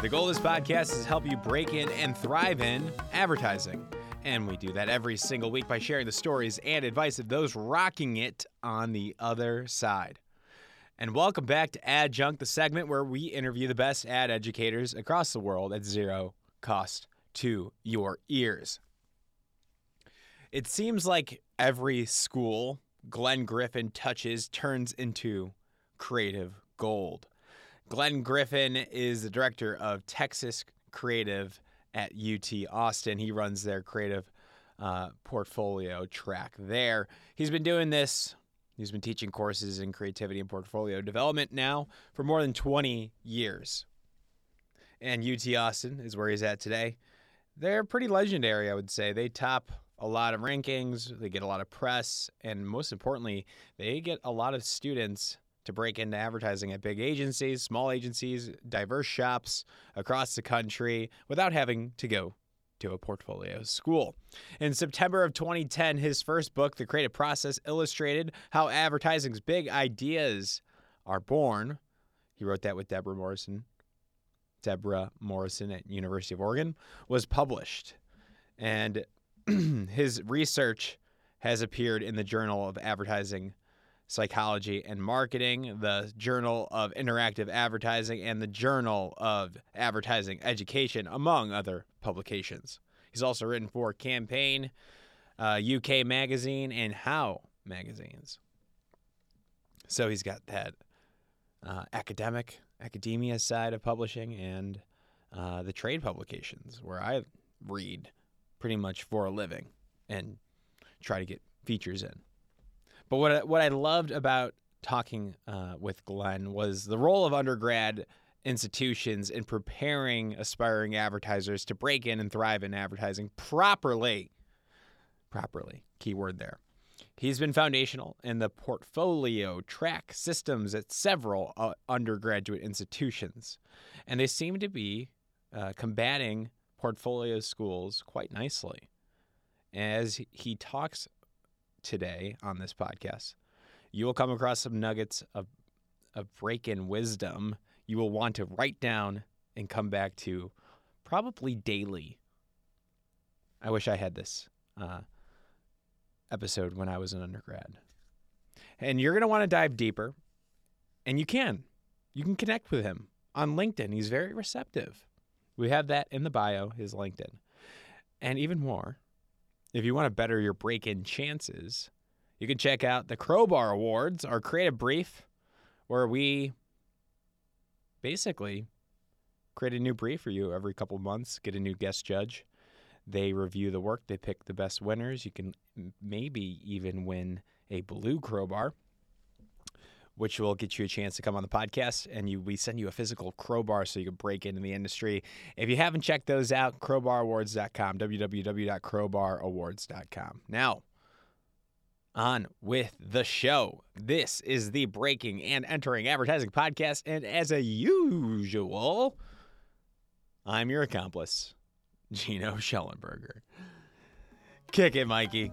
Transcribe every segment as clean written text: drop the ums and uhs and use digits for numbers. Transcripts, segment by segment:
The goal of this podcast is to help you break in and thrive in advertising. And we do that every single week by sharing the stories and advice of those rocking it on the other side. And welcome back to Adjunct, the segment where we interview the best ad educators across the world at zero cost to your ears. It seems like every school Glenn Griffin touches turns into creative gold. Glenn Griffin is the director of Texas Creative at UT Austin. He runs their creative portfolio track there. He's been doing this. He's been teaching courses in creativity and portfolio development now for more than 20 years. And UT Austin is where he's at today. They're pretty legendary, I would say. They top a lot of rankings. They get a lot of press. And most importantly, they get a lot of students to break into advertising at big agencies, small agencies, diverse shops across the country without having to go to a portfolio school. In September of 2010, his first book, The Creative Process, illustrated how advertising's big ideas are born. He wrote that with Deborah Morrison at University of Oregon, was published. And his research has appeared in the Journal of Advertising Psychology and Marketing, the Journal of Interactive Advertising, and the Journal of Advertising Education, among other publications. He's also written for Campaign, UK Magazine, and How magazines. So he's got that academia side of publishing and the trade publications, where I read pretty much for a living and try to get features in. But what I loved about talking with Glenn was the role of undergrad institutions in preparing aspiring advertisers to break in and thrive in advertising properly. Properly, key word there. He's been foundational in the portfolio track systems at several undergraduate institutions, and they seem to be combating portfolio schools quite nicely. As he talks today on this podcast, you will come across some nuggets of break-in wisdom you will want to write down and come back to probably daily. I wish I had this episode when I was an undergrad. And you're going to want to dive deeper, and you can connect with him on LinkedIn. He's very receptive. We have that in the bio, his LinkedIn. And even more, if you want to better your break-in chances, you can check out the Crowbar Awards, our creative brief, where we basically create a new brief for you every couple of months, get a new guest judge. They review the work. They pick the best winners. You can maybe even win a blue crowbar, which will get you a chance to come on the podcast, and we send you a physical crowbar so you can break into the industry. If you haven't checked those out, crowbarawards.com, www.crowbarawards.com. Now, on with the show. This is the Breaking and Entering Advertising Podcast, and as usual, I'm your accomplice, Gino Schellenberger. Kick it, Mikey.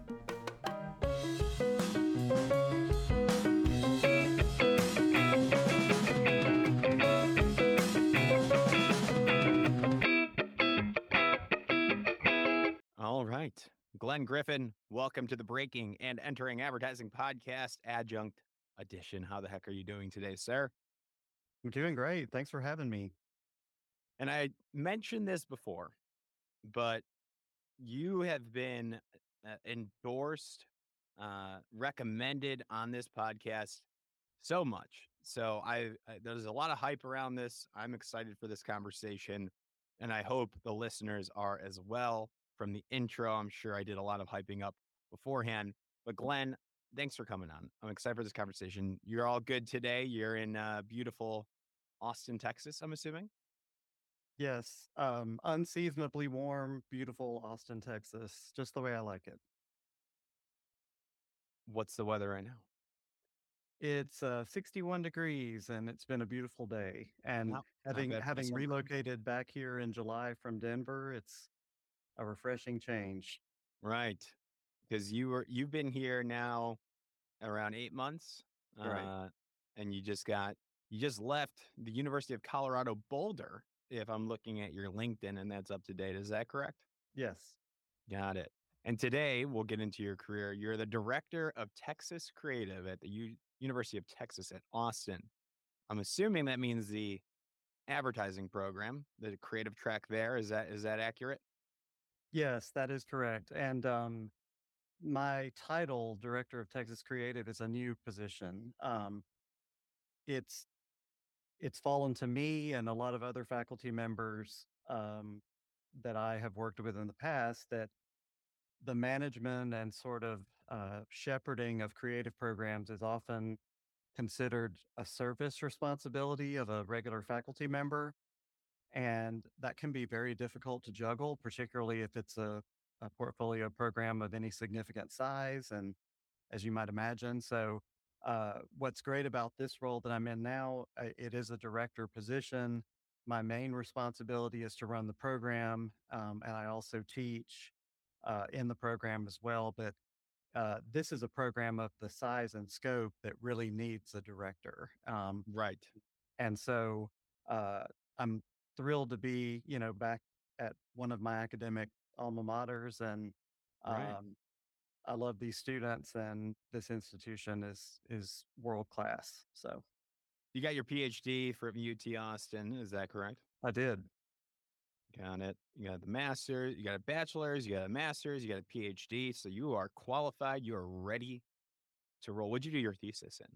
All right. Glenn Griffin, welcome to the Breaking and Entering Advertising Podcast, Adjunct Edition. How the heck are you doing today, sir? I'm doing great. Thanks for having me. And I mentioned this before, but you have been endorsed, recommended on this podcast so much. So there's a lot of hype around this. I'm excited for this conversation, and I hope the listeners are as well. From the intro, I'm sure I did a lot of hyping up beforehand. But Glenn, thanks for coming on. I'm excited for this conversation. You're all good today. You're in beautiful Austin, Texas, I'm assuming? Yes, unseasonably warm, beautiful Austin, Texas, just the way I like it. What's the weather right now? It's 61 degrees and it's been a beautiful day. And Not having bad for having summer. relocated back here in July from Denver, it's a refreshing change. Right. Because you've been here now around 8 months. Right. And you just left the University of Colorado Boulder. if I'm looking at your LinkedIn and that's up to date. Is that correct? Yes. Got it. And today we'll get into your career. You're the director of Texas Creative at the University of Texas at Austin. I'm assuming that means the advertising program, the creative track there. Is that accurate? Yes, that is correct. And my title, Director of Texas Creative, is a new position. It's it's fallen to me and a lot of other faculty members that I have worked with in the past that the management and sort of shepherding of creative programs is often considered a service responsibility of a regular faculty member. And that can be very difficult to juggle, particularly if it's a portfolio program of any significant size. And as you might imagine. So, what's great about this role that I'm in now, it is a director position. My main responsibility is to run the program, and I also teach in the program as well. But this is a program of the size and scope that really needs a director. Right. And so uh, I'm thrilled to be, back at one of my academic alma maters, and Right. um, I love these students, and this institution is world class. So You got your PhD from UT Austin. Is that correct? I did. Got it. You got the master, you got a bachelor's, you got a master's, you got a PhD. So you are qualified. You are ready to roll. What'd you do your thesis in?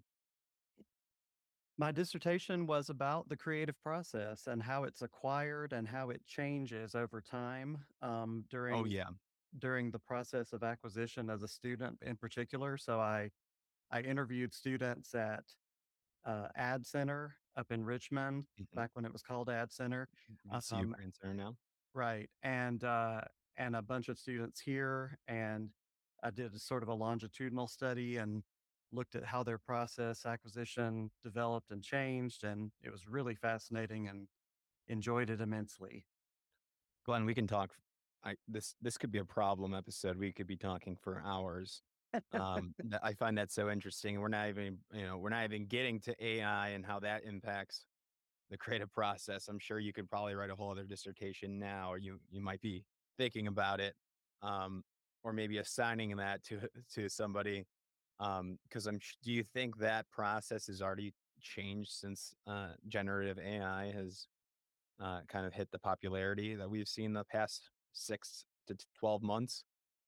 My dissertation was about the creative process and how it's acquired and how it changes over time Oh, during yeah. during the process of acquisition as a student in particular. So I interviewed students at Ad Center up in Richmond Mhm. back when it was called Ad Center. It's Um, Ukraine Center now. Right. And a bunch of students here. And I did a sort of a longitudinal study and looked at how their process acquisition developed and changed. And it was really fascinating and enjoyed it immensely. Glenn, we can talk. This could be a problem episode. We could be talking for hours. I find that so interesting. We're not even getting to AI and how that impacts the creative process. I'm sure you could probably write a whole other dissertation now, or you might be thinking about it, um, or maybe assigning that to somebody. Because do you think that process has already changed since generative AI has kind of hit the popularity that we've seen the past 6 to 12 months?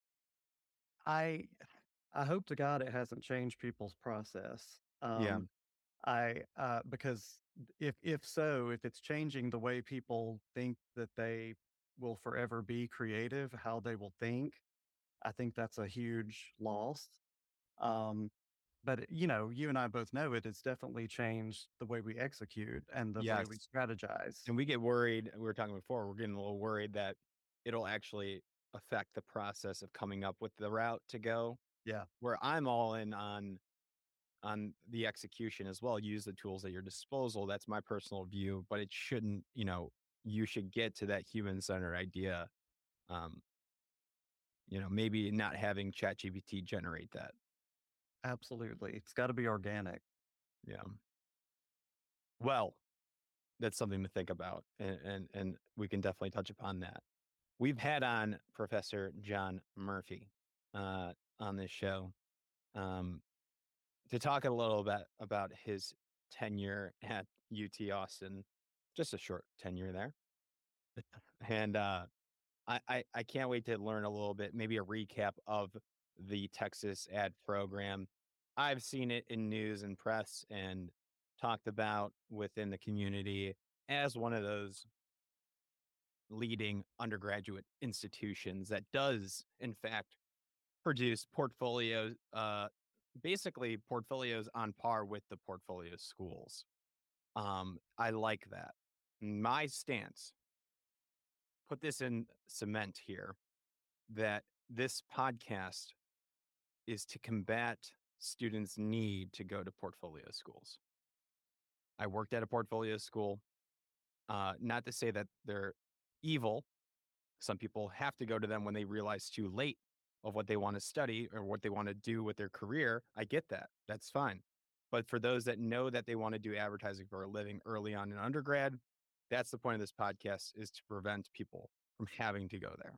I I hope to God it hasn't changed people's process. Yeah. I because if so, if it's changing the way people think that they will forever be creative, how they will think, I think that's a huge loss. Um, but you and I both know it has definitely changed the way we execute and the way we Yes. strategize. And we get worried. We were talking before. We're getting a little worried that it'll actually affect the process of coming up with the route to go. Yeah, Where I'm all in on the execution as well. Use the tools at your disposal. That's my personal view, but it shouldn't. You should get to that human centered idea. Um, maybe not having ChatGPT generate that. absolutely. It's got to be organic. Yeah. Well, that's something to think about, and we can definitely touch upon that. We've had on Professor John Murphy on this show um, to talk a little bit about his tenure at UT Austin, just a short tenure there, and I can't wait to learn a little bit, maybe a recap of the Texas ad program. I've seen it in news and press and talked about within the community as one of those leading undergraduate institutions that does, in fact, produce portfolios, basically portfolios on par with the portfolio schools. I like that. My stance, put this in cement here, that this podcast is to combat students' need to go to portfolio schools. I worked at a portfolio school, not to say that they're evil. Some people have to go to them when they realize too late of what they want to study or what they want to do with their career. I get that. That's fine. But for those that know that they want to do advertising for a living early on in undergrad, That's the point of this podcast, is to prevent people from having to go there.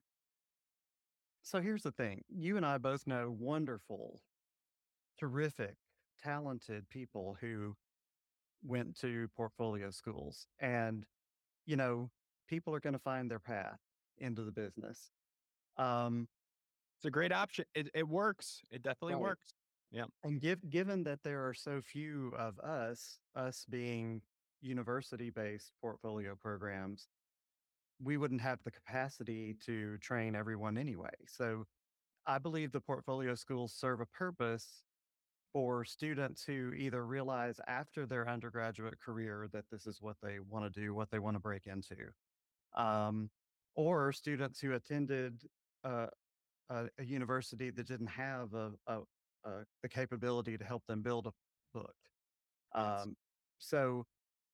So here's the thing. You and I both know wonderful, terrific, talented people who went to portfolio schools. And, you know, people are going to find their path into the business. Um, It's a great option. It works. It definitely right. works. Yeah, And given that there are so few of us being university based portfolio programs, we wouldn't have the capacity to train everyone anyway. So I believe the portfolio schools serve a purpose for students who either realize after their undergraduate career that this is what they want to do, what they want to break into, um, or students who attended uh, a university that didn't have the capability to help them build a book. yes. Um, so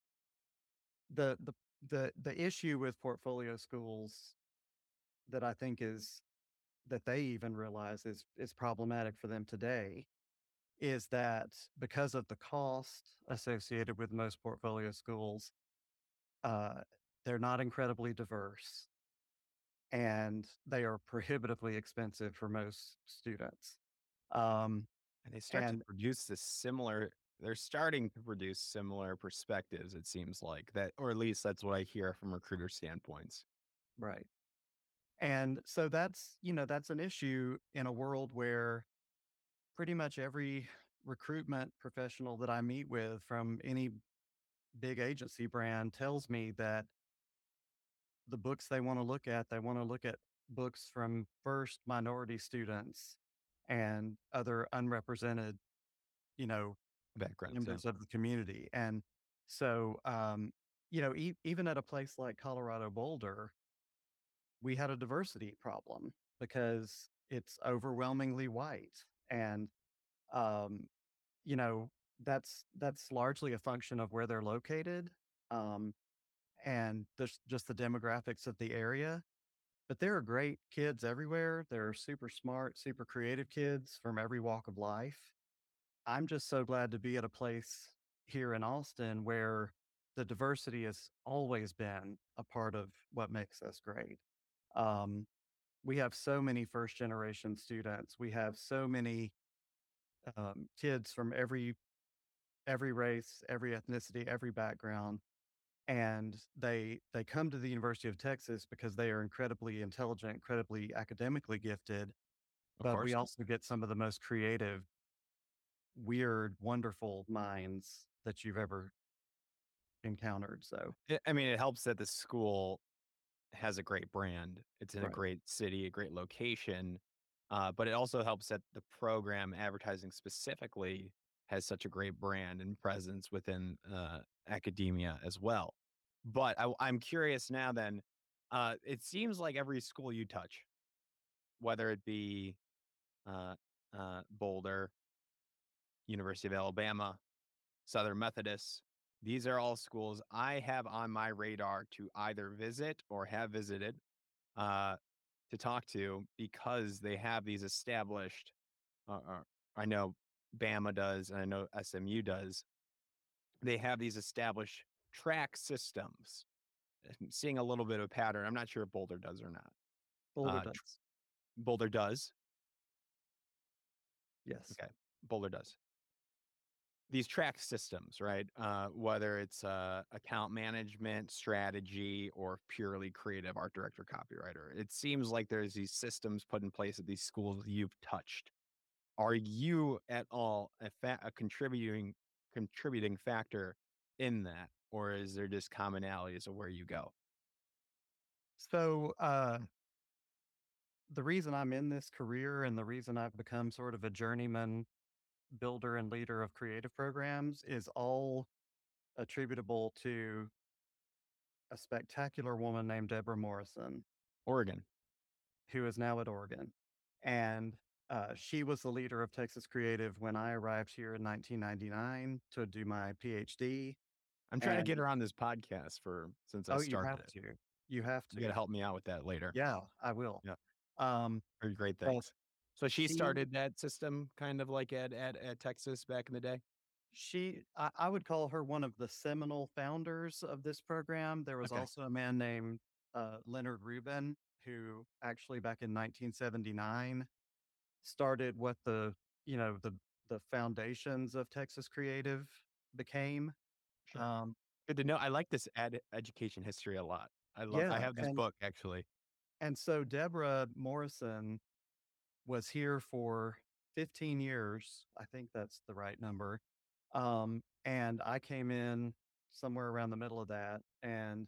the the the issue with portfolio schools that I think is that they even realize is problematic for them today is that because of the cost associated with most portfolio schools, uh, they're not incredibly diverse and they are prohibitively expensive for most students. Um, And they start to and produce this similar they're starting to produce similar perspectives, it seems like, that, or at least that's what I hear from recruiter standpoints. right. And so that's an issue in a world where pretty much every recruitment professional that I meet with from any big agency brand tells me that the books they want to look at books from first minority students and other unrepresented, you know, Backgrounds, yeah. members of the community. And so, even at a place like Colorado Boulder, we had a diversity problem because it's overwhelmingly white. And, um, you know, that's largely a function of where they're located. Um, and just the demographics of the area. But there are great kids everywhere. There are super smart, super creative kids from every walk of life. I'm just so glad to be at a place here in Austin where the diversity has always been a part of what makes us great. Um, we have so many first generation students. We have so many kids from every race, every ethnicity, every background, and they come to the University of Texas because they are incredibly intelligent, incredibly academically gifted, Of but we course. also get some of the most creative, weird, wonderful minds that you've ever encountered. So, I mean, it helps that the school has a great brand. It's in a right. great city, a great location. But it also helps that the program advertising specifically has such a great brand and presence within academia as well. But I'm curious now then, it seems like every school you touch, whether it be uh, Boulder, University of Alabama, Southern Methodist, these are all schools I have on my radar to either visit or have visited, uh, to talk to, because they have these established. I know Bama does, and I know SMU does. They have these established track systems. I'm seeing a little bit of a pattern. I'm not sure if Boulder does or not. Boulder does. Boulder does. Yes. Okay, Boulder does. These track systems, right? Whether it's account management, strategy, or purely creative art director, copywriter, it seems like there's these systems put in place at these schools you've touched. Are you at all a contributing factor in that, or is there just commonalities of where you go? So, the reason I'm in this career and the reason I've become sort of a journeyman builder and leader of creative programs is all attributable to a spectacular woman named Deborah Morrison, Oregon. who is now at Oregon. And she was the leader of Texas Creative when I arrived here in 1999 to do my PhD. I'm trying to And get her on this podcast for since I oh, you started have it. to. You have You got to to. help me out with that later. Yeah, I will. Yeah, Um, very great but things. So she she started that system kind of like at Texas back in the day. I would call her one of the seminal founders of this program. There was Okay. also a man named Leonard Rubin, who actually back in 1979 started what the foundations of Texas Creative became. Sure. Um, Good to know. I like this education history a lot. I yeah, have this and book actually. so Deborah Morrison was here for 15 years. I think that's the right number. And I came in somewhere around the middle of that, and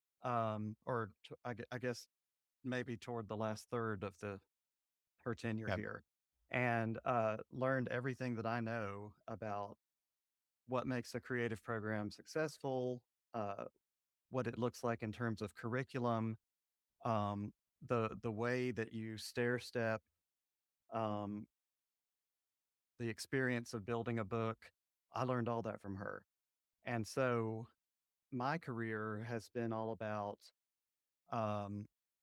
I guess maybe toward the last third of the her tenure Okay. here, and learned everything that I know about what makes a creative program successful, uh, what it looks like in terms of curriculum, the way that you stair step, um, the experience of building a book. I learned all that from her, and so my career has been all about um,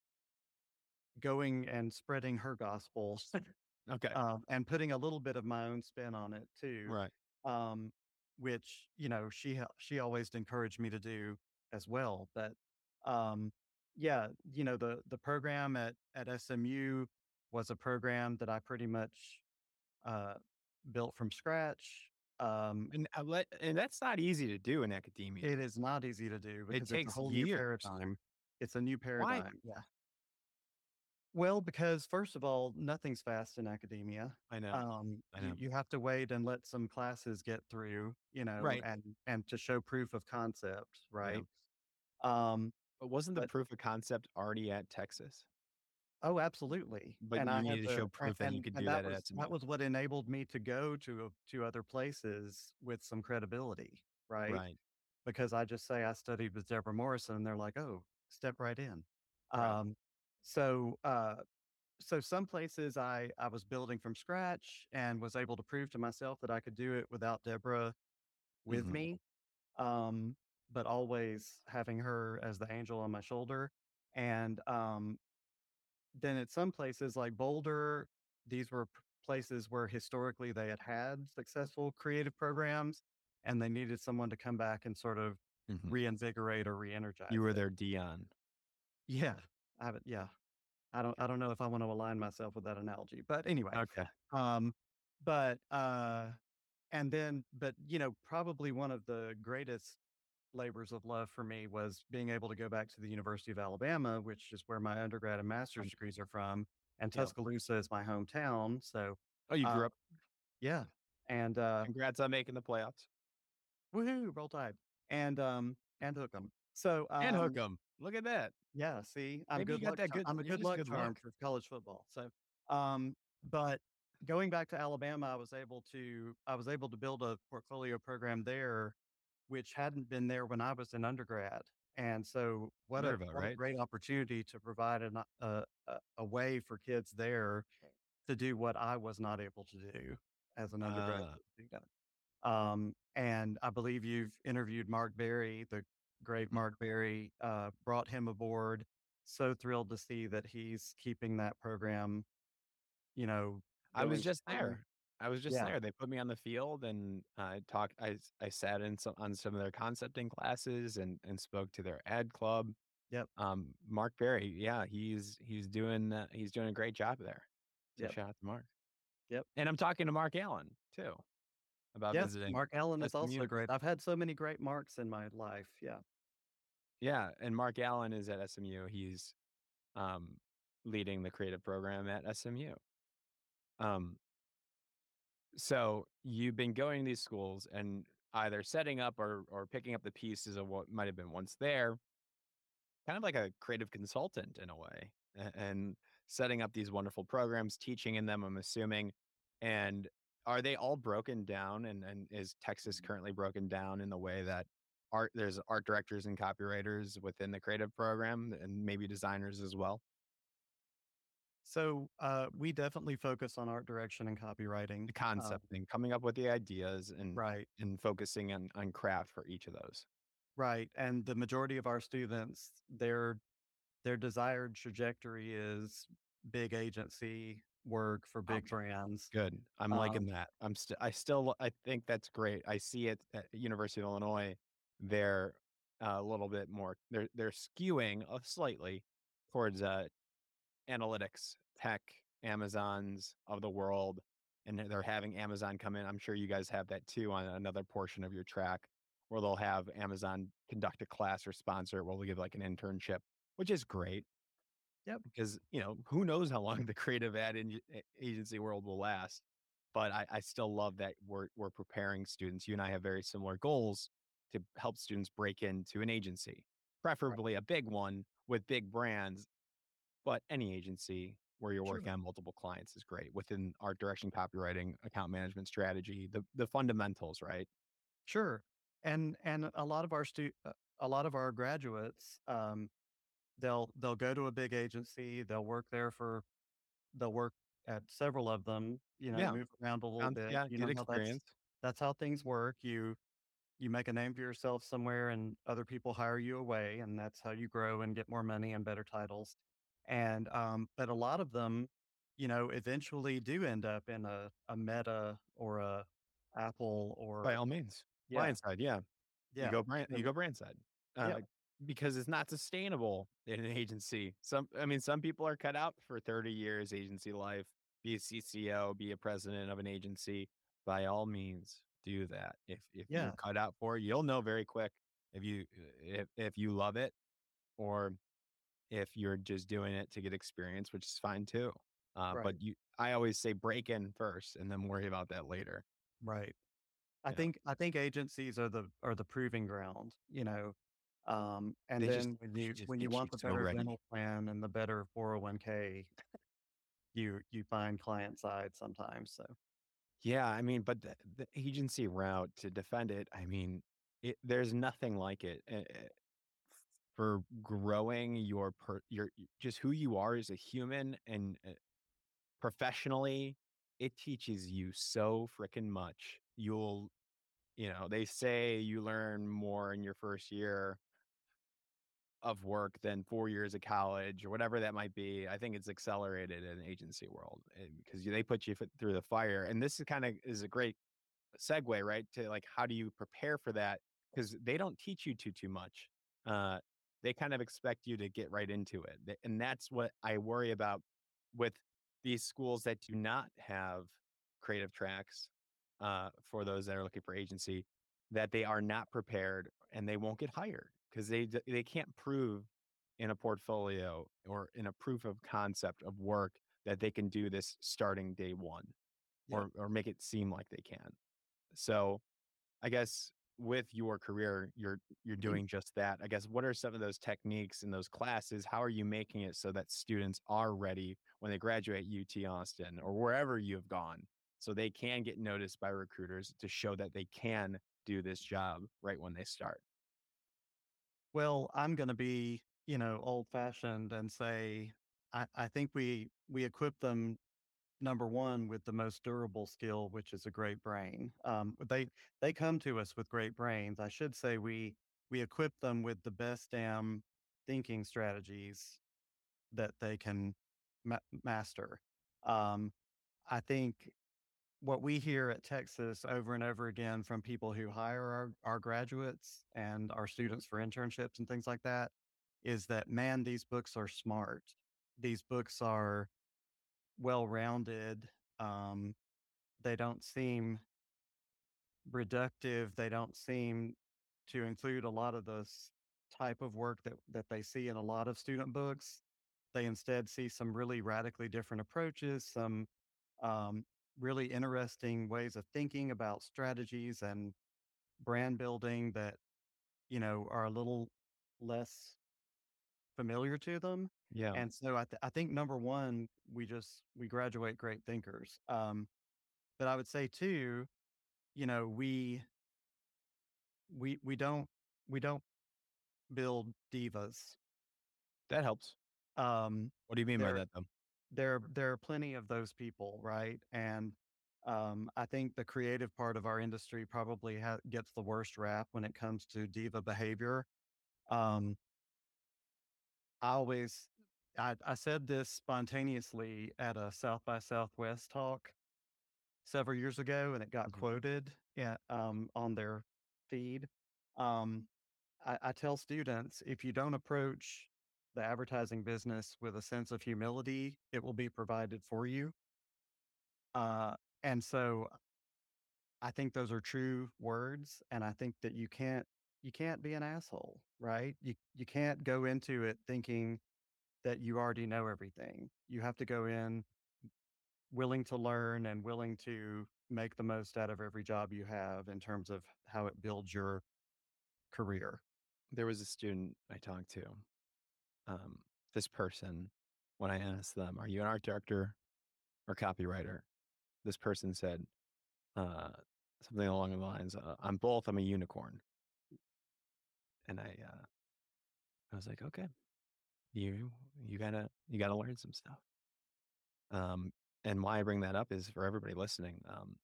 going and spreading her gospel, Okay. and putting a little bit of my own spin on it too, Right. um, which she always encouraged me to do as well. But um, yeah, the program at SMU was a program that I pretty much uh, built from scratch. Um, And that's not easy to do in academia. it is not easy to do It because it's a takes whole new years. paradigm. It's a new Why? paradigm. Yeah. Well, because first of all, nothing's fast in academia. I know. I know. You have to wait and let some classes get through, Right. and to show proof of concept, Yeah. right? Um, But wasn't the but proof of concept already at Texas? oh, absolutely. But And you I had needed to show proof that you could and do that at SMU. that was what enabled me to go to other places with some credibility, right? Right. Because I just say I studied with Deborah Morrison, and they're like, "Oh, step right in." Right. Um, so uh, so some places I was building from scratch and was able to prove to myself that I could do it without Deborah with Mhm. me, um, but always having her as the angel on my shoulder. And then at some places like Boulder, these were places where historically they had successful creative programs, and they needed someone to come back and sort of Mhm. reinvigorate or You re-energize were it. their Dion. Yeah, I haven't. Yeah, I don't know if I want to align myself with that analogy, but anyway, Okay. um, but and then, probably one of the greatest labors of love for me was being able to go back to the University of Alabama, which is where my undergrad and master's Um, degrees are from, and yep. Tuscaloosa is my hometown. So, Oh, you uh, grew up. yeah, and Congrats on making the playoffs. woohoo, roll tide, and hook 'em. So, And hook 'em. Look at that. yeah, see, Maybe you got that good I'm a you're good just luck good charm luck. for college football. So, um, but going back to Alabama, I was able to build a portfolio program there, which hadn't been there when I was in undergrad. And so, Minerva, what a right? great opportunity to provide a way for kids there to do what I was not able to do as an undergraduate Uh, student. And I believe you've interviewed Mark Berry, the great mm. Mark Berry, brought him aboard. So thrilled to see that he's keeping that program, you know, I was going just strong. there. I was just Yeah. there. They put me on the field and I talked I sat in some on some of their concepting classes and spoke to their ad club. Yep. Mark Berry, yeah, he's doing a great job there. So Yep. shout out to Mark. Yep. And I'm talking to Mark Allen too about Yeah. visiting Mark Allen is also SMU. great. I've had so many great Marks in my life. Yeah. Yeah, and Mark Allen is at SMU. He's um, leading the creative program at SMU. Um, so you've been going to these schools and either setting up or picking up the pieces of what might have been once there, kind of like a creative consultant in a way, and setting up these wonderful programs, teaching in them, I'm assuming. And are they all broken down? And is Texas currently broken down in the way that there's art directors and copywriters within the creative program and maybe designers as well? So we definitely focus on art direction and copywriting. The concept and coming up with the ideas Right. and focusing on craft for each of those. Right. And the majority of our students, their desired trajectory is big agency, work for Oh, big brands. good. I'm liking Um, that. I still I think that's great. I see it at University of Illinois. They're a little bit more they're skewing slightly towards analytics, tech, Amazons of the world, and they're having Amazon come in. I'm sure you guys have that too on another portion of your track where they'll have Amazon conduct a class or sponsor it where they'll give like an internship, which is great yep, because, who knows how long the creative agency world will last. But I still love that we're preparing students. You and I have very similar goals to help students break into an agency, right, preferably a big one with big brands, but any agency where you're sure, working on multiple clients is great within art direction, copywriting, account management strategy, the fundamentals, right? sure. And a lot of our graduates, they'll go to a big agency, they'll work at several of them, Yeah. move around a little bit. Yeah, You get know how experience. that's how things work. You make a name for yourself somewhere and other people hire you away, and that's how you grow and get more money and better titles. And but a lot of them, eventually do end up in a Meta or a Apple By or all means. yeah, Client side, yeah. yeah. You And go brand side. yep, Because it's not sustainable in an agency. Some people are cut out for 30 years agency life, be a CCO, be a president of an agency. By all means, do that. If you're yeah, cut out for it, you'll know very quick if you love it or if you're just doing it to get experience, which is fine too. right, But I always say break in first and then worry about that later. right. You know, I think agencies are the proving ground, and they just then when it you want the keeps you better ready. dental plan and the better 401k, you find client side sometimes. So Yeah, I mean, but the agency route to defend it, I mean, there's nothing like it for growing just who you are as a human and professionally. It teaches you so freaking much. They say you learn more in your first year of work than 4 years of college or whatever that might be. I think it's accelerated in the agency world because they put you through the fire. And this is kind of is a great segue, right? To like, how do you prepare for that? Because they don't teach you too much. Uh, they kind of expect you to get right into it, and that's what I worry about with these schools that do not have creative tracks for those that are looking for agency. That they are not prepared and they won't get hired because they can't prove in a portfolio or in a proof of concept of work that they can do this starting day one yep. or make it seem like they can. So, I guess with your career, you're doing just that. I guess what are some of those techniques in those classes? How are you making it so that students are ready when they graduate UT Austin or wherever you've gone, so they can get noticed by recruiters to show that they can do this job right when they start? Well, I'm going to be, old fashioned and say, I think we equip them number one with the most durable skill, which is a great brain. They come to us with great brains. I should say we equip them with the best damn thinking strategies that they can master. Um, I think what we hear at Texas over and over again from people who hire our graduates and our students for internships and things like that is that, man, these books are smart. These books are well rounded. Um, they don't seem reductive. They don't seem to include a lot of this type of work that they see in a lot of student books. They instead see some really radically different approaches, some um, really interesting ways of thinking about strategies and brand building that are a little less familiar to them. Yeah, And so I think number one, we graduate great thinkers. But I would say too, you know, we don't we don't build divas. that helps. Um, What do you mean by there that, though? there are plenty of those people, right? And I think the creative part of our industry probably gets the worst rap when it comes to diva behavior. Um, I always I said this spontaneously at a South by Southwest talk several years ago, and it got Mhm. quoted on their feed. Um, I tell students, if you don't approach the advertising business with a sense of humility, it will be provided for you. Uh, and so I think those are true words, and I think that you can't be an asshole, right? You can't go into it thinking that you already know everything. You have to go in willing to learn and willing to make the most out of every job you have in terms of how it builds your career. There was a student I talked to. Um, this person, when I asked them, "Are you an art director or copywriter?" This person said uh, something along the lines, "I'm both. I'm a unicorn." And I was like, "Okay, you you gotta learn some stuff." Um, and why I bring that up is for everybody listening.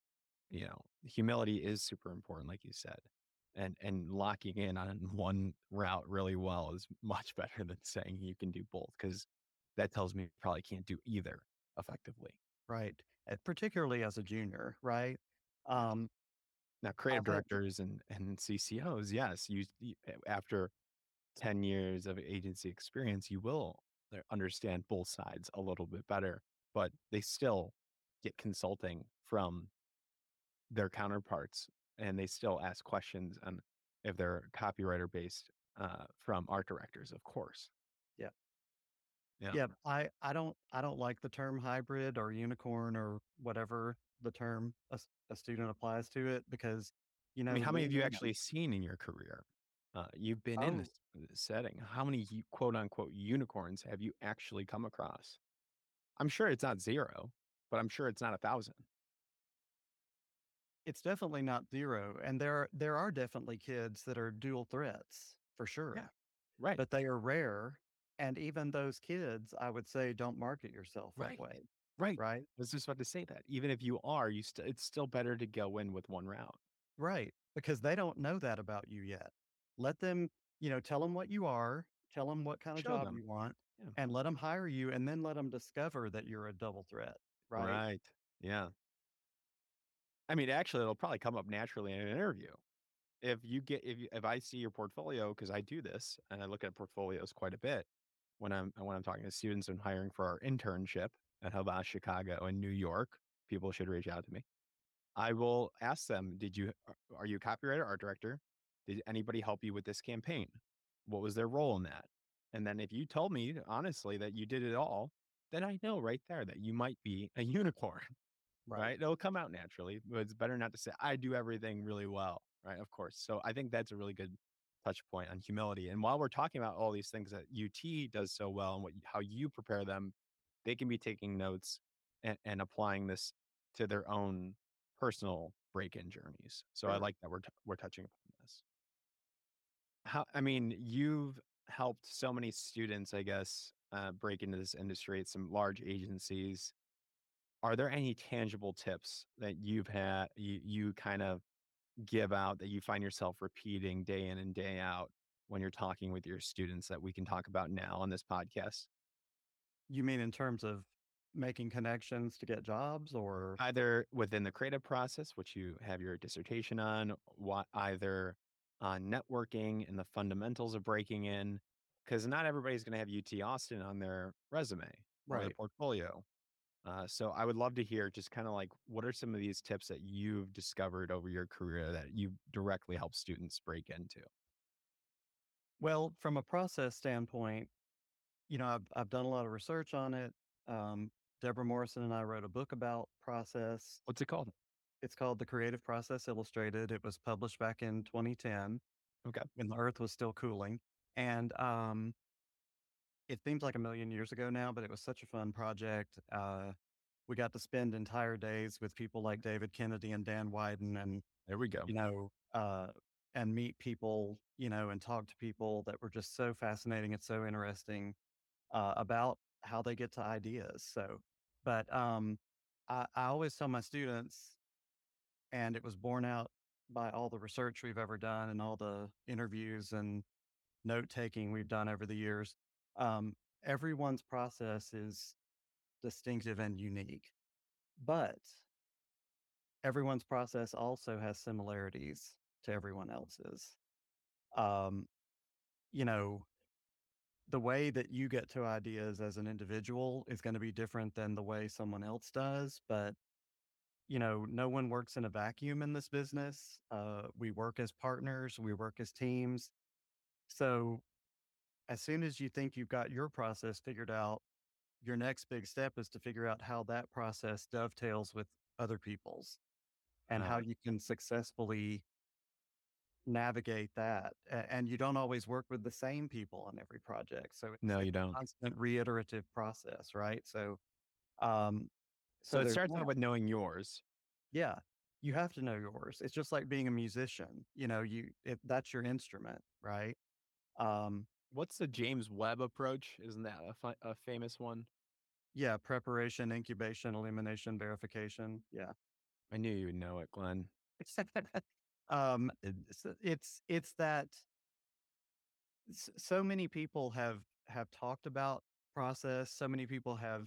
Humility is super important, like you said, and locking in on one route really well is much better than saying you can do both, because that tells me you probably can't do either effectively. Right. Particularly as a junior, right? Yeah. Um, Now, creative I've had, directors and CCOs, yes, after 10 years of agency experience, you will understand both sides a little bit better, but they still get consulting from their counterparts, and they still ask questions on if they're copywriter based from art directors, of course. yeah. Yeah. Yeah, I don't like the term hybrid or unicorn or whatever the term a student applies to it because, I mean, how many have you leaning actually seen in your career? You've been in oh, this setting. How many quote unquote unicorns have you actually come across? I'm sure it's not zero, but I'm sure it's not 1,000. it's definitely not zero. And there are definitely kids that are dual threats for Yeah. sure, Right. but they are rare. And even those kids, I would say, don't market yourself that Right. way, Right. right? I was just about to say that. Even if you are, it's still better to go in with one route. Right, because they don't know that about you yet. Let them, tell them what you are, tell them what kind of Show job them. you want, Yeah. and let them hire you, and then let them discover that you're a double threat, right? Right. Yeah. I mean, actually, it'll probably come up naturally in an interview. If I see your portfolio, because I do this and I look at portfolios quite a bit when I'm talking to students and hiring for our internship at Havas Chicago and New York, people should reach out to me. I will ask them, are you a copywriter, art director? Did anybody help you with this campaign? What was their role in that? And then if you told me honestly that you did it all, then I know right there that you might be a unicorn. Right. Right? It'll come out naturally, but it's better not to say, I do everything really well, right? Of course. So I think that's a really good touch point on humility. And while we're talking about all these things that UT does so well and how you prepare them, they can be taking notes and applying this to their own personal break-in journeys. So I Sure. like that we're touching upon this. I mean, you've helped so many students, I guess, break into this industry at some large agencies. Are there any tangible tips that you kind of give out that you find yourself repeating day in and day out when you're talking with your students that we can talk about now on this podcast? You mean in terms of making connections to get jobs or Either within the creative process, which you have your dissertation on, either on networking and the fundamentals of breaking in, because not everybody's going to have UT Austin on their resume or their right? portfolio. So I would love to hear just kind of like what are some of these tips that you've discovered over your career that you directly help students break into? Well, from a process standpoint, I've done a lot of research on it. Um, Deborah Morrison and I wrote a book about process. What's it called? It's called The Creative Process Illustrated. It was published back in 2010 Okay. when the Earth was still cooling, and it seems like a million years ago now, but it was such a fun project. We got to spend entire days with people like David Kennedy and Dan Wyden, and There we go. you know, uh, and meet people, and talk to people that were just so fascinating and so interesting about how they get to ideas. So, but I always tell my students, and it was borne out by all the research we've ever done and all the interviews and note taking we've done over the years. Um, everyone's process is distinctive and unique, but everyone's process also has similarities to everyone else's. Um, you know, the way that you get to ideas as an individual is going to be different than the way someone else does, but no one works in a vacuum in this business. We work as partners, we work as teams. So as soon as you think you've got your process figured out, your next big step is to figure out how that process dovetails with other people's and how Uh, you can successfully navigate that. And you don't always work with the same people on every project. So no, it's you a don't. constant reiterative process, right? Um, So so it there's starts that. out with knowing yours. Yeah. You have to know yours. It's just like being a musician. That's your instrument, right? Um, What's the James Webb approach? Isn't that a famous one? yeah, preparation, incubation, elimination, verification. Yeah. I knew you would know it, Glenn. It's that so many people have talked about process. So many people have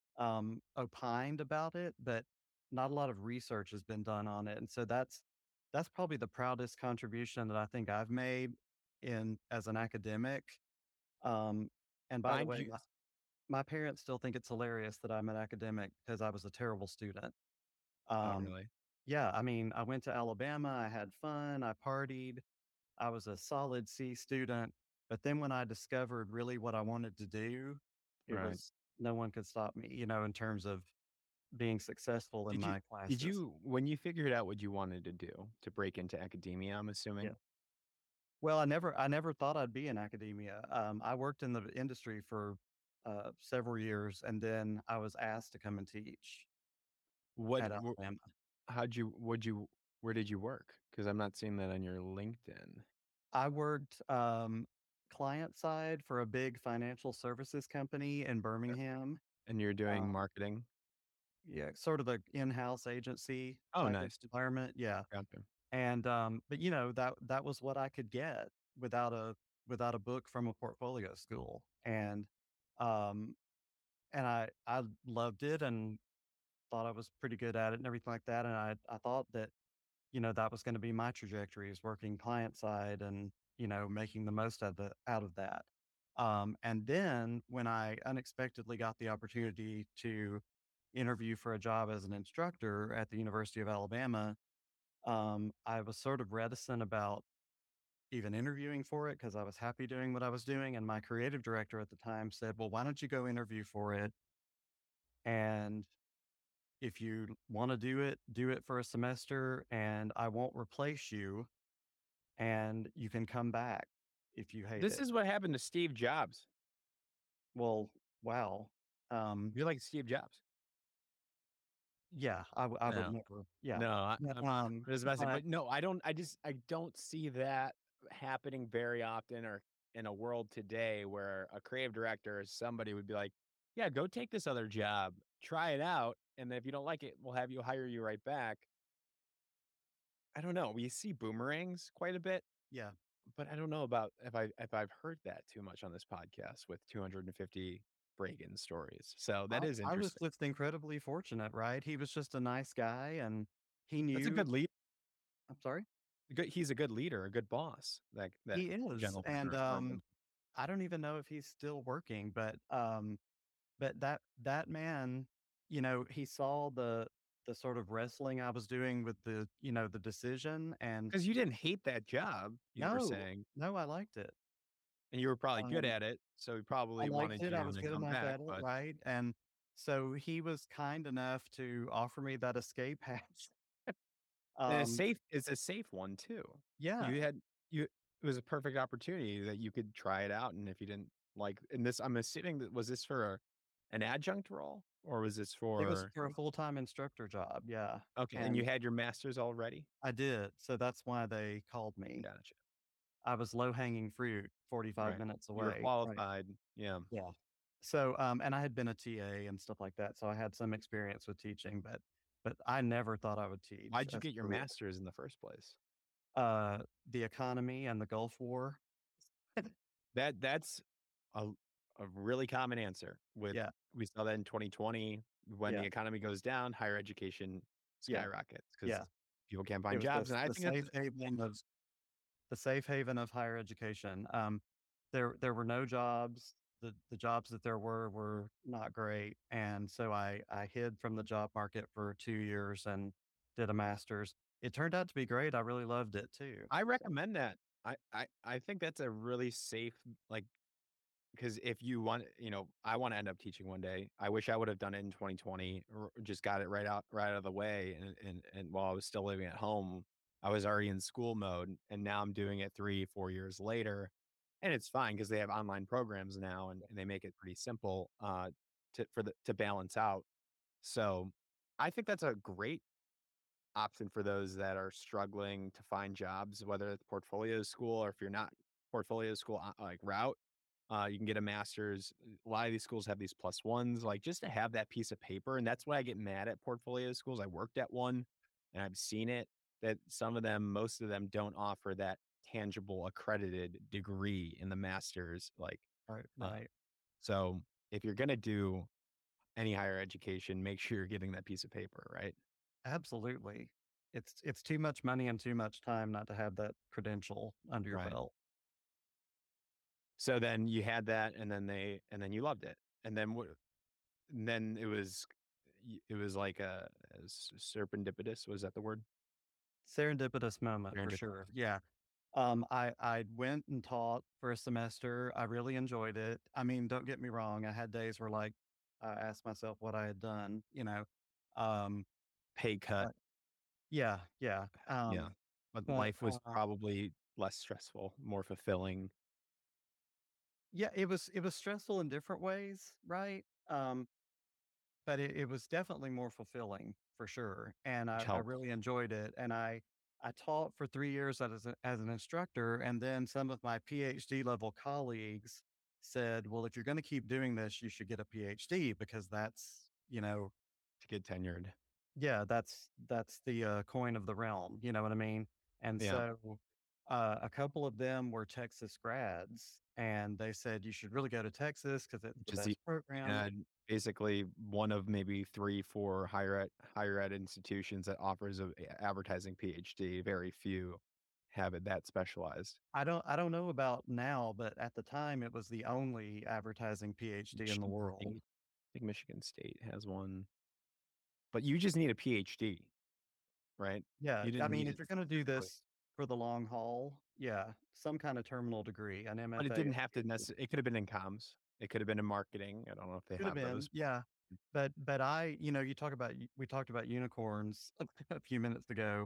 opined about it, but not a lot of research has been done on it. And so that's probably the proudest contribution that I think I've made in as an academic. Um, and by the Find way, you. my parents still think it's hilarious that I'm an academic because I was a terrible student. Oh, Um, really? yeah, I mean, I went to Alabama, I had fun, I partied, I was a solid C student. But then when I discovered really what I wanted to do, it Right. was no one could stop me, in terms of being successful in Did you my did classes. you when you figured out what you wanted to do to break into academia, I'm Yeah. assuming? Well, I never thought I'd be in academia. I worked in the industry for several years, and then I was asked to come and teach What at wh- Alabama. how'd you would you where did you work? Because I'm not seeing that on your LinkedIn. I worked client side for a big financial services company in Birmingham. And you're doing Um, marketing? yeah, sort of the in-house agency Oh, type of nice. environment. Yeah. Gotcha. And but that was what I could get without a book from a portfolio school. Um and I loved it and thought I was pretty good at it and everything like that. And I thought that, that was going to be my trajectory is working client side and, making the most of the out of that. And then when I unexpectedly got the opportunity to interview for a job as an instructor at the University of Alabama, I was sort of reticent about even interviewing for it because I was happy doing what I was doing. And my creative director at the time said, "Well, why don't you go interview for it? And if you want to do it for a semester and I won't replace you and you can come back if you hate This it." is what happened to Steve Jobs. Well, wow. Um, You're like Steve Jobs. yeah, I would No. never. Yeah. No, But, I'm just messing. but But no, I don't see that happening very often or in a world today where a creative director or somebody would be like, yeah, go take this other job, try it out. And then if you don't like it, we'll have you hire you right back. I don't know. We see boomerangs quite a bit, yeah, but I don't know about if I've heard that too much on this podcast with 250 break-in stories. So that is I was interesting. just incredibly fortunate, right? He was just a nice guy and he That's a knew. good lead. I'm sorry. He's a good leader, a good boss. That He is. gentleman And or woman. I don't even know if he's still working, but that man, he saw the sort of wrestling I was doing with the decision. And Because you didn't hate that job, you were no, saying, no, I liked it. and you were probably good Um, at it, so he I probably liked wanted it. you I to was good come enough back, at it, but right? And so he was kind enough to offer me that escape hatch. and Um, it's a safe one too. yeah, You had you it was a perfect opportunity that you could try it out, and if you didn't like and this I'm assuming that was this for an adjunct role, or was this it was for for a full-time instructor job. Yeah. okay, and you And had your master's already? I did. So that's why they called me. Gotcha. I was low-hanging fruit 45 Right. minutes You were away. Right. qualified. Yeah. Yeah. So, and I had been a TA and stuff like that, so I had some experience with teaching, but I never thought I would teach Why'd you as get a your career. master's in the first place? The economy and the Gulf War. That's a a really common answer with Yeah, we saw that in 2020 when the yeah, economy goes down, higher education yeah, skyrockets because yeah. people can't It find was jobs. And I the think that's safe haven of higher education. There were no jobs. The jobs that there were not great, and so I hid from the job market for 2 years and did a master's. It turned out to be great. I really loved it too. I So recommend that. I think that's a really safe like because if you want, I want to end up teaching one day. I wish I would have done it in 2020 or just got it right out of the way. And while I was still living at home, I was already in school mode, and now I'm doing it 3, 4 years later, and it's fine because they have online programs now, and they make it pretty simple to balance out. So I think that's a great option for those that are struggling to find jobs, whether it's portfolio school or if you're not portfolio school like route, you can get a master's. A lot of these schools have these plus ones, like just to have that piece of paper. And that's why I get mad at portfolio schools. I worked at one and I've seen it that some of them, most of them don't offer that tangible accredited degree in the master's. right, Uh, right. so if you're going to do any higher education, make sure you're getting that piece of paper, right? Absolutely. It's too much money and too much time not to have that credential under your Right. belt. So then you had that, and then you loved it, and then what? And then it was like serendipitous. Was that the word? Serendipitous moment for sure. Serendipitous. Yeah. I went and taught for a semester. I really enjoyed it. I mean, don't get me wrong. I had days where like I asked myself what I had done, Um, Pay cut. but yeah, yeah. Yeah, but But life was probably less stressful, more fulfilling, yeah, it was stressful in different ways, right? But it was definitely more fulfilling for sure. And which I helps. really enjoyed it. And I taught for 3 years as an instructor. And then some of my PhD level colleagues said, well, if you're going to keep doing this, you should get a PhD because that's, To get tenured. yeah, that's the coin of the realm. You know what I mean? And Yeah, so a couple of them were Texas grads, and they said you should really go to Texas because it's the which is best program. basically one of maybe 3, 4 higher ed institutions that offers a advertising PhD. Very few have it that specialized. I don't know about now, but at the time it was the only advertising PhD in the Michigan world. State, I think Michigan State has one, but you just need a PhD, right? Yeah, You I didn't mean, need if it you're going to do specifically, this for the long haul, yeah, some kind of terminal degree, an but it MFA didn't or have to PhD. necessarily. It could have been in comms. It could have been in marketing. I don't know if they Could have have been, those. yeah. But you talk about we talked about unicorns a few minutes ago.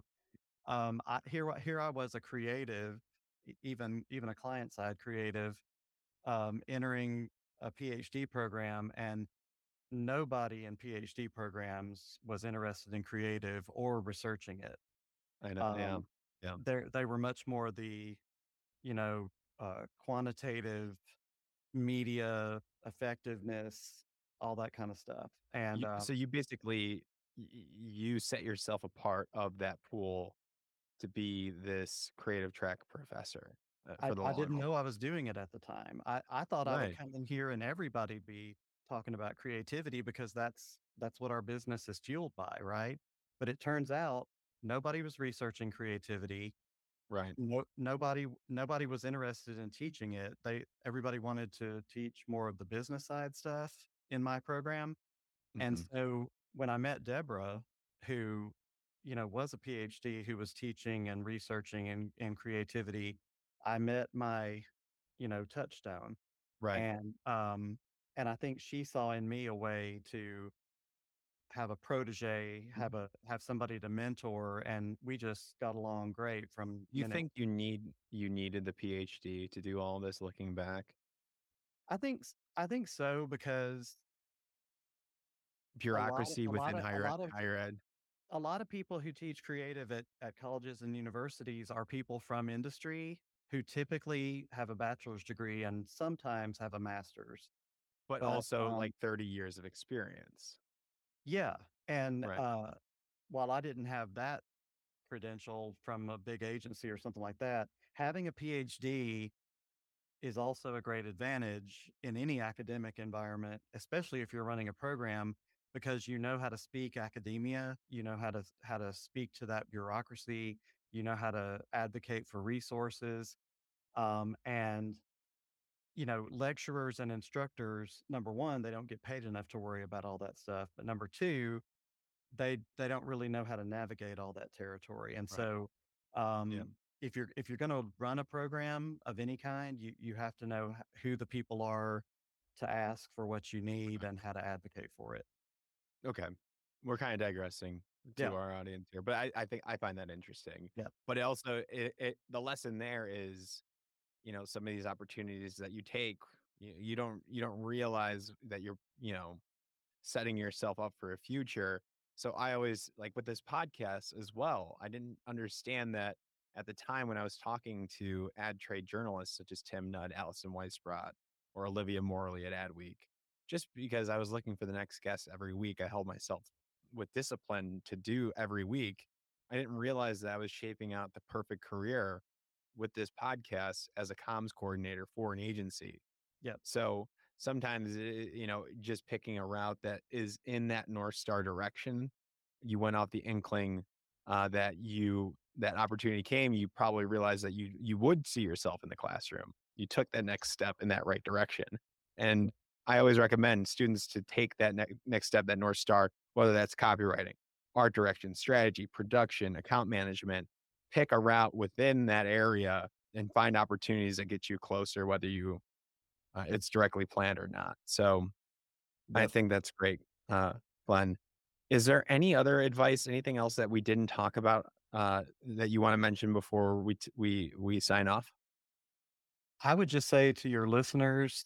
Here I was a creative, even a client side creative, entering a PhD program, and nobody in PhD programs was interested in creative or researching it. I know. Yeah, Um, yeah. they were much more the, you know, quantitative media effectiveness, all that kind of stuff. And So you basically you set yourself apart of that pool to be this creative track professor for the I long didn't haul. know I was doing it at the time. I thought I would Right. come in here and everybody be talking about creativity because that's what our business is fueled by, right? But it turns out nobody was researching creativity. Right. Nobody was interested in teaching it. Everybody wanted to teach more of the business side stuff in my program. And Hmm. so when I met Deborah, who, was a PhD who was teaching and researching and creativity, I met my, touchstone. Right. And and I think she saw in me a way to have a protege, have somebody to mentor, and we just got along great from You minute. think you needed the PhD to do all this looking back? I think so because Bureaucracy within a lot of higher ed. a lot of people who teach creative at colleges and universities are people from industry who typically have a bachelor's degree and sometimes have a master's. But But also like 30 years of experience. yeah, and Right. while I didn't have that credential from a big agency or something like that, having a PhD is also a great advantage in any academic environment, especially if you're running a program, because you know how to speak academia, you know how to speak to that bureaucracy, you know how to advocate for resources, and lecturers and instructors, number one, they don't get paid enough to worry about all that stuff. But number two, they don't really know how to navigate all that territory. And Right. so Yeah. if you're going to run a program of any kind, you have to know who the people are to ask for what you need and how to advocate for it. Okay. We're kind of digressing Yeah. to our audience here, but I think I find that interesting. Yeah. But it also, the lesson there is, some of these opportunities that you take, you don't realize that you're, setting yourself up for a future. So I always like with this podcast as well. I didn't understand that at the time when I was talking to ad trade journalists such as Tim Nudd, Allison Weisbrot, or Olivia Morley at Adweek, just because I was looking for the next guest every week, I held myself with discipline to do every week. I didn't realize that I was shaping out the perfect career with this podcast as a comms coordinator for an agency. Yeah. So sometimes, just picking a route that is in that North Star direction, you went off the inkling that opportunity came. You probably realized that you would see yourself in the classroom. You took that next step in that right direction. And I always recommend students to take that next step, that North Star, whether that's copywriting, art direction, strategy, production, account management, pick a route within that area and find opportunities that get you closer, whether it's directly planned or not. So I Yep. think that's great, Glenn. Is there any other advice, anything else that we didn't talk about that you want to mention before we sign off? I would just say to your listeners,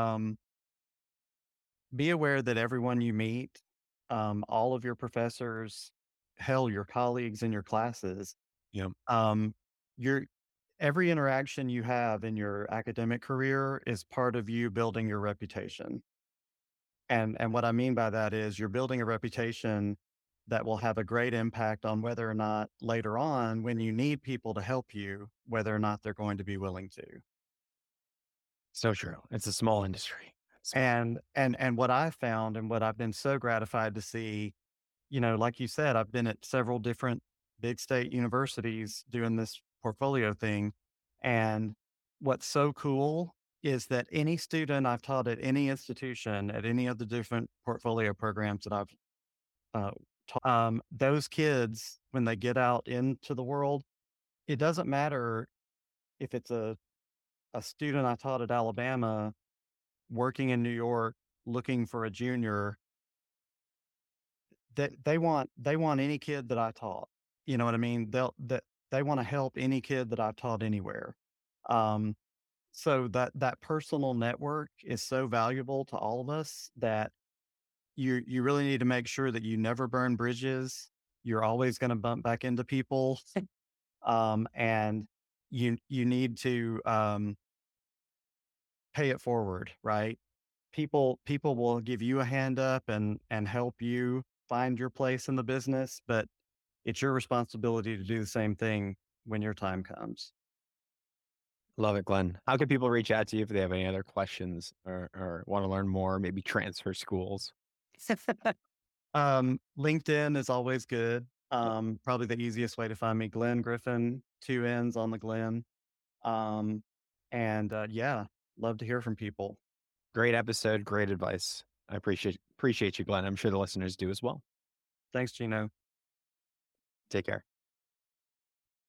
be aware that everyone you meet, all of your professors, hell, your colleagues in your classes, Yeah. um, your every interaction you have in your academic career is part of you building your reputation. And what I mean by that is you're building a reputation that will have a great impact on whether or not later on, when you need people to help you, whether or not they're going to be willing to. So true. It's a small industry. And what I found and what I've been so gratified to see, like you said, I've been at several different big state universities doing this portfolio thing. And what's so cool is that any student I've taught at any institution, at any of the different portfolio programs that I've taught, those kids, when they get out into the world, it doesn't matter if it's a student I taught at Alabama working in New York looking for a junior, that they want any kid that I taught. You know what I mean? They want to help any kid that I've taught anywhere. Um, so that personal network is so valuable to all of us that you really need to make sure that you never burn bridges. You're always going to bump back into people, and you need to pay it forward, right? People will give you a hand up and help you find your place in the business, but it's your responsibility to do the same thing when your time comes. Love it, Glenn. How can people reach out to you if they have any other questions or want to learn more, maybe transfer schools? LinkedIn is always good. Probably the easiest way to find me, Glenn Griffin, two N's on the Glenn. Um, and yeah, love to hear from people. Great episode, great advice. I appreciate you, Glenn. I'm sure the listeners do as well. Thanks, Gino. Take care.